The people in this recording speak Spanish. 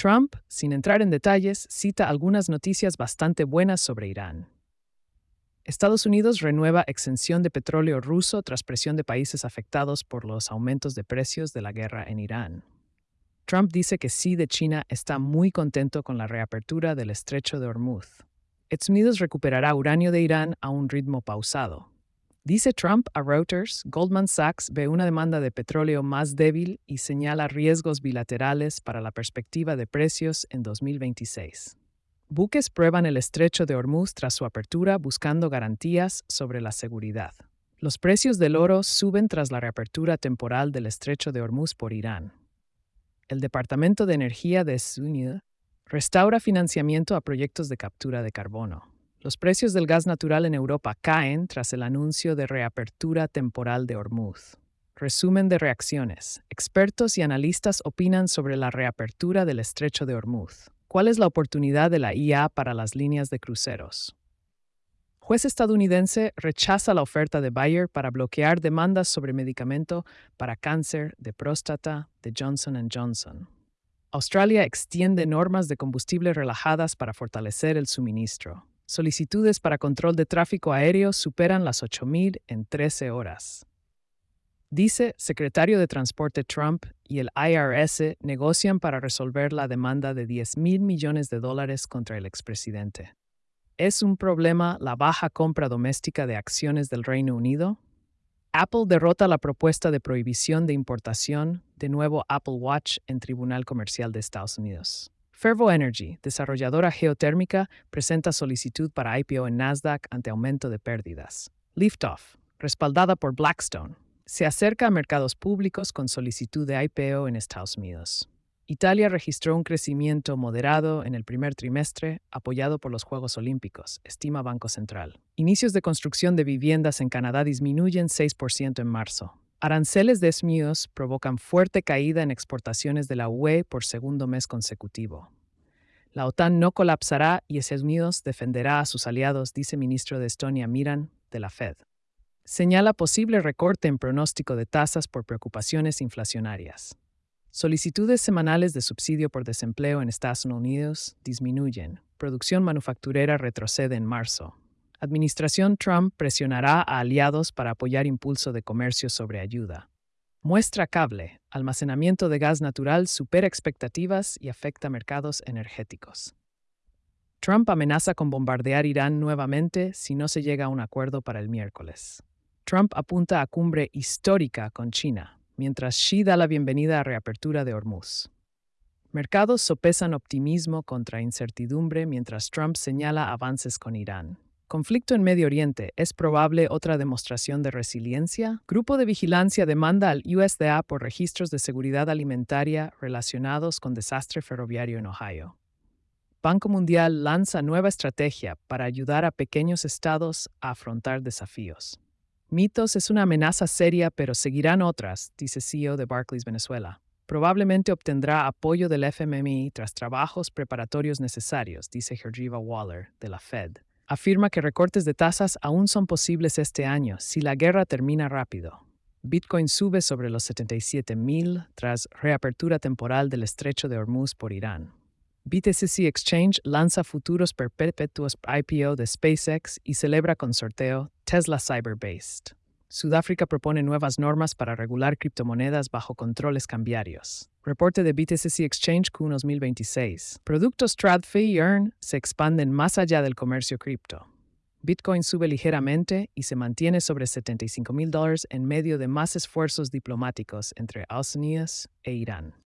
Trump, sin entrar en detalles, cita algunas noticias bastante buenas sobre Irán. Estados Unidos renueva exención de petróleo ruso tras presión de países afectados por los aumentos de precios de la guerra en Irán. Trump dice que Xi de China está muy contento con la reapertura del estrecho de Hormuz. Estados Unidos recuperará uranio de Irán a un ritmo pausado. Dice Trump a Reuters, Goldman Sachs ve una demanda de petróleo más débil y señala riesgos bilaterales para la perspectiva de precios en 2026. Buques prueban el estrecho de Hormuz tras su apertura buscando garantías sobre la seguridad. Los precios del oro suben tras la reapertura temporal del estrecho de Hormuz por Irán. El Departamento de Energía de Estados Unidos restaura financiamiento a proyectos de captura de carbono. Los precios del gas natural en Europa caen tras el anuncio de reapertura temporal de Hormuz. Resumen de reacciones. Expertos y analistas opinan sobre la reapertura del estrecho de Hormuz. ¿Cuál es la oportunidad de la IA para las líneas de cruceros? Juez estadounidense rechaza la oferta de Bayer para bloquear demandas sobre medicamento para cáncer de próstata de Johnson & Johnson. Australia extiende normas de combustible relajadas para fortalecer el suministro. Solicitudes para control de tráfico aéreo superan las 8,000 en 13 horas. Dice secretario de Transporte Trump y el IRS negocian para resolver la demanda de $10,000 millones contra el expresidente. ¿Es un problema la baja compra doméstica de acciones del Reino Unido? Apple derrota la propuesta de prohibición de importación de nuevo Apple Watch en Tribunal Comercial de Estados Unidos. Fervo Energy, desarrolladora geotérmica, presenta solicitud para IPO en Nasdaq ante aumento de pérdidas. Liftoff, respaldada por Blackstone, se acerca a mercados públicos con solicitud de IPO en Estados Unidos. Italia registró un crecimiento moderado en el primer trimestre, apoyado por los Juegos Olímpicos, estima Banco Central. Inicios de construcción de viviendas en Canadá disminuyen 6% en marzo. Aranceles de Estados Unidos provocan fuerte caída en exportaciones de la UE por segundo mes consecutivo. La OTAN no colapsará y Estados Unidos defenderá a sus aliados, dice ministro de Estonia Miran, de la Fed. Señala posible recorte en pronóstico de tasas por preocupaciones inflacionarias. Solicitudes semanales de subsidio por desempleo en Estados Unidos disminuyen. Producción manufacturera retrocede en marzo. Administración Trump presionará a aliados para apoyar impulso de comercio sobre ayuda. Muestra cable. Almacenamiento de gas natural supera expectativas y afecta mercados energéticos. Trump amenaza con bombardear Irán nuevamente si no se llega a un acuerdo para el miércoles. Trump apunta a cumbre histórica con China, mientras Xi da la bienvenida a reapertura de Hormuz. Mercados sopesan optimismo contra incertidumbre mientras Trump señala avances con Irán. Conflicto en Medio Oriente. ¿Es probable otra demostración de resiliencia? Grupo de vigilancia demanda al USDA por registros de seguridad alimentaria relacionados con desastre ferroviario en Ohio. Banco Mundial lanza nueva estrategia para ayudar a pequeños estados a afrontar desafíos. Mitos es una amenaza seria, pero seguirán otras, dice CEO de Barclays Venezuela. Probablemente obtendrá apoyo del FMI tras trabajos preparatorios necesarios, dice Georgieva Waller, de la Fed. Afirma que recortes de tasas aún son posibles este año si la guerra termina rápido. Bitcoin sube sobre los 77,000 tras reapertura temporal del estrecho de Hormuz por Irán. BTCC Exchange lanza futuros perpetuos IPO de SpaceX y celebra con sorteo Tesla Cyber-Based. Sudáfrica propone nuevas normas para regular criptomonedas bajo controles cambiarios. Reporte de BTCC Exchange Q1 2026. Productos TradFi y Earn se expanden más allá del comercio cripto. Bitcoin sube ligeramente y se mantiene sobre $75,000 en medio de más esfuerzos diplomáticos entre Estados Unidos e Irán.